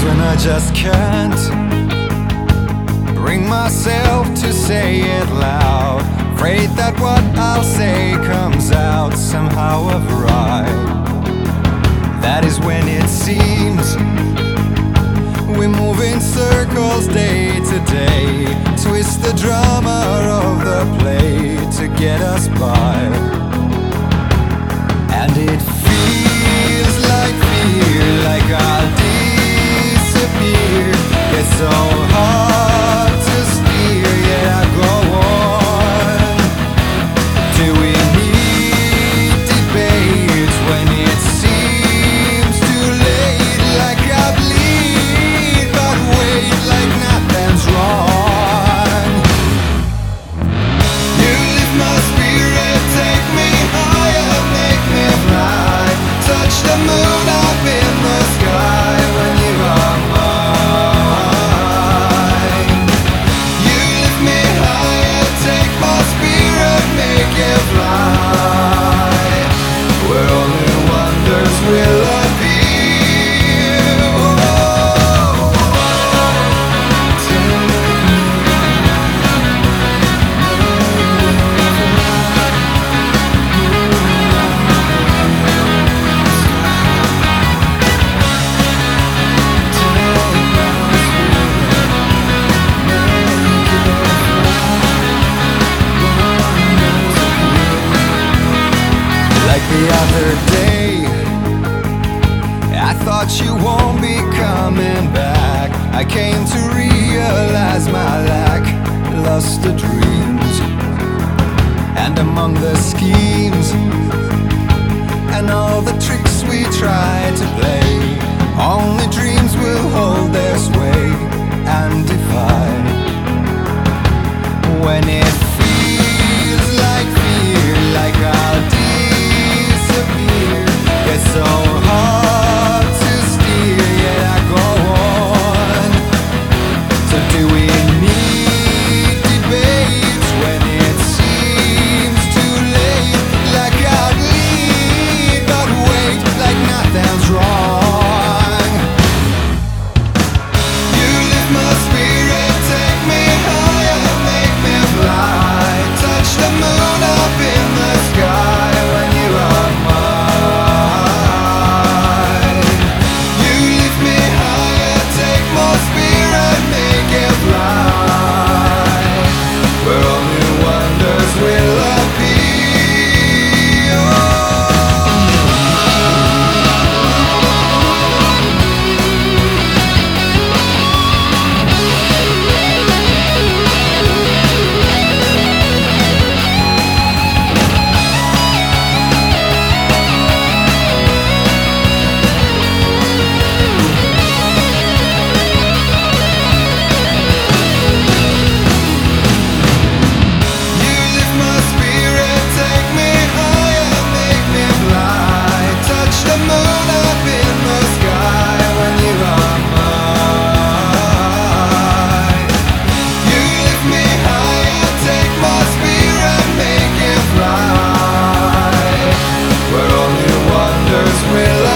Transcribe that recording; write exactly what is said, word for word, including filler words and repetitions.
when I just can't bring myself to say it loud. Afraid that what I'll say comes out somehow of right. That is when it seems we move in circles day to day, twist the drama of the play to get us by. And it feels like fear, like I'll disappear. It's so hard to steer, yet I go on. Do we need debates when it seems too late? Like I bleed, but wait, like nothing's wrong. You lift my spirit, take me higher, make me fly. Touch the moon up in the sky when you are mine. You lift me higher, take my spirit, make it fly. Where only wonders will appear. Like the other day, I thought you won't be coming back. I came to realize my lack, lost the dreams. And among the schemes and all the tricks we tried to play, only dreams will hold their sway and defy. When it feels like fear, like I'll disappear, it's so hard to steer, yet I go on. So do we need debates when it seems too late? Like I bleed, but wait, like nothing's wrong. You lift my spirit, take me higher, make me fly. Touch the moon up in the sky when you are mine. You lift me higher, take my spirit, make it fly. Where only wonders will appear. You lift my spirit, take me higher, make me fly. Touch the moon up in the sky when you are mine. You lift me higher, take my spirit, make it fly. Where only wonders will